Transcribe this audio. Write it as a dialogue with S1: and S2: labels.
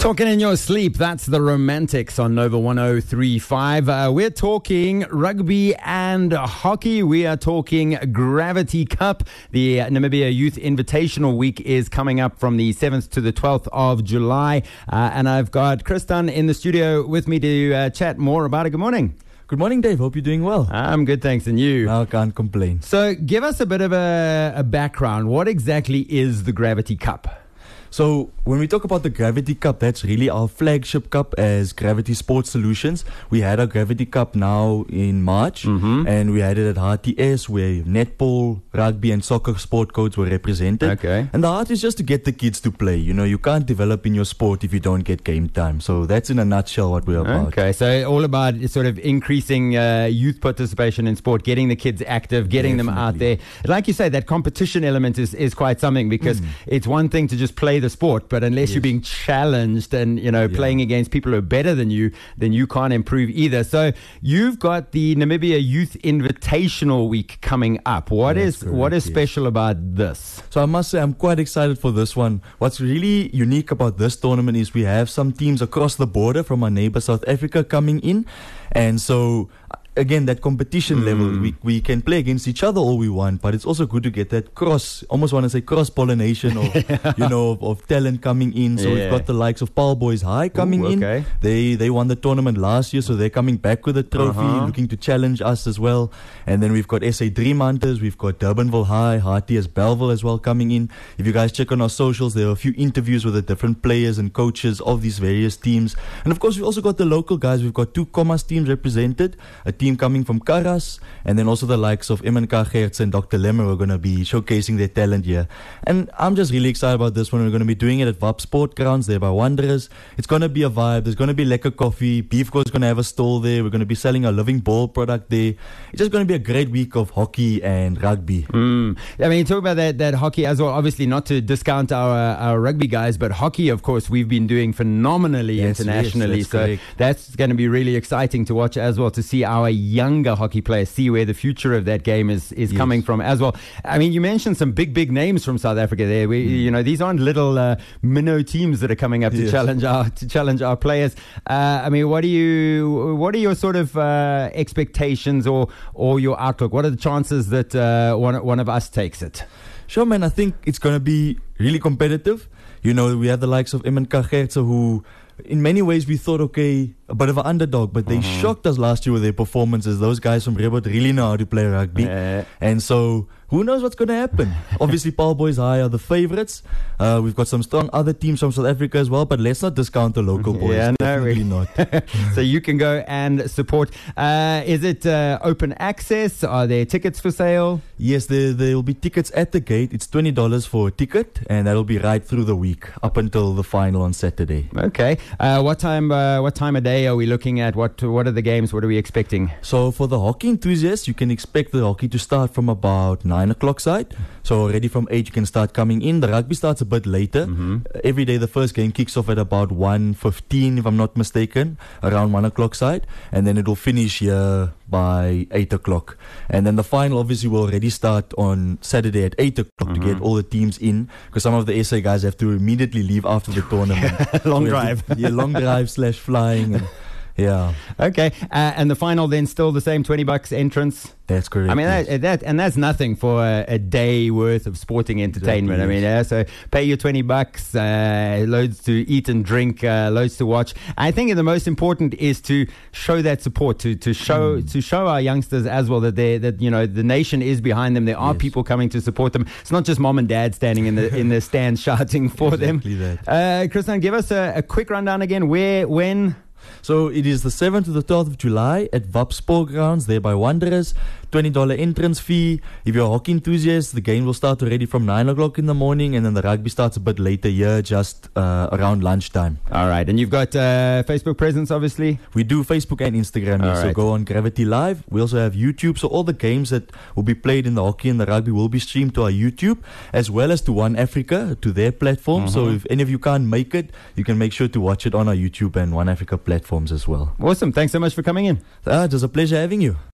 S1: Talking in your sleep, that's the Romantics on Nova 103.5. We're talking rugby and hockey. We are talking Gravity Cup. The Namibia Youth Invitational Week is coming up from the 7th to the 12th of July. And I've got Chris Dunn in the studio with me to chat more about it. Good morning.
S2: Good morning, Dave. Hope you're doing well.
S1: I'm good, thanks. And you?
S2: I can't complain.
S1: So give us a bit of a background. What exactly is the Gravity Cup?
S2: So when we talk about the Gravity Cup, that's really our flagship cup as Gravity Sports Solutions. We had our Gravity Cup now in March, and we had it at RTS where netball, rugby and soccer sport codes were represented.
S1: Okay.
S2: And the heart is just to get the kids to play. You know, you can't develop in your sport if you don't get game time. So that's in a nutshell what we're about.
S1: Okay, so all about sort of increasing youth participation in sport, getting the kids active, getting them out there. Like you say, that competition element is quite something, because it's one thing to just play the sport, but unless you're being challenged and playing against people who are better than you, then you can't improve either. So you've got the Namibia Youth Invitational Week coming up. What is special about this?
S2: So I must say I'm quite excited for this one. What's really unique about this tournament is we have some teams across the border from our neighbor South Africa coming in, and so again, that competition level, we can play against each other all we want, but it's also good to get that cross-pollination of talent coming in. So we've got the likes of Paul Boys High coming in. They won the tournament last year, so they're coming back with a trophy, looking to challenge us as well. And then we've got SA Dream Hunters, we've got Durbanville High, RTS Bellville as well coming in. If you guys check on our socials, there are a few interviews with the different players and coaches of these various teams. And of course, we've also got the local guys. We've got two Commas teams represented, a team coming from Karas, and then also the likes of MNK Gertz and Dr. Lemmer are going to be showcasing their talent here. And I'm just really excited about this one. We're going to be doing it at VAP Sport Grounds there by Wanderers. It's going to be a vibe. There's going to be lekker coffee. Beefco is going to have a stall there. We're going to be selling a living ball product there. It's just going to be a great week of hockey and rugby.
S1: I mean, talk about that hockey as well. Obviously, not to discount our rugby guys, but hockey, of course, we've been doing phenomenally internationally. That's going to be really exciting to watch as well, to see our younger hockey players, see where the future of that game is coming from as well. I mean, you mentioned some big names from South Africa there. These aren't little minnow teams that are coming up to challenge our players. I mean, what are your sort of expectations or your outlook? What are the chances that one of us takes it?
S2: Sure, man. I think it's going to be really competitive. You know, we have the likes of MNK Gertz, who in many ways we thought, okay, a bit of an underdog, but they shocked us last year with their performances. Those guys from Rebot really know how to play rugby. And so who knows what's going to happen? Obviously, Paul Boys High are the favorites. We've got some strong other teams from South Africa as well, but let's not discount the local boys. Definitely not.
S1: So you can go and support. Is it open access? Are there tickets for sale?
S2: Yes, there will be tickets at the gate. It's $20 for a ticket, and that'll be right through the week up until the final on Saturday.
S1: Okay. What time of day are we looking at? What are the games? What are we expecting?
S2: So for the hockey enthusiasts, you can expect the hockey to start from about 9 o'clock side. So already from 8 you can start coming in. The rugby starts a bit later. Every day the first game kicks off at about 1:15, if I'm not mistaken, around 1 o'clock side, and then it will finish here by 8 o'clock. And then the final obviously will already start on Saturday at 8 o'clock to get all the teams in, because some of the SA guys have to immediately leave after the tournament.
S1: Long drive.
S2: Long drive / flying. And,
S1: Okay. And the final then still the same, $20 entrance?
S2: That's correct.
S1: I mean, that's nothing for a day worth of sporting entertainment.
S2: Exactly,
S1: I mean, so pay your $20, loads to eat and drink, loads to watch. I think the most important is to show that support, to show our youngsters as well that the nation is behind them. There are people coming to support them. It's not just mom and dad standing in the stands shouting for them. Chris, give us a quick rundown again. Where, when?
S2: So it is the 7th to the 12th of July at VAP Sport Grounds there by Wanderers. $20 entrance fee. If you're a hockey enthusiast, the game will start already from 9 o'clock in the morning, and then the rugby starts a bit later here, just around lunchtime.
S1: All right. And you've got Facebook presence, obviously?
S2: We do Facebook and Instagram here, so go on Gravity Live. We also have YouTube, so all the games that will be played in the hockey and the rugby will be streamed to our YouTube, as well as to One Africa, to their platform. So if any of you can't make it, you can make sure to watch it on our YouTube and One Africa platforms as well.
S1: Awesome. Thanks so much for coming in.
S2: It was a pleasure having you.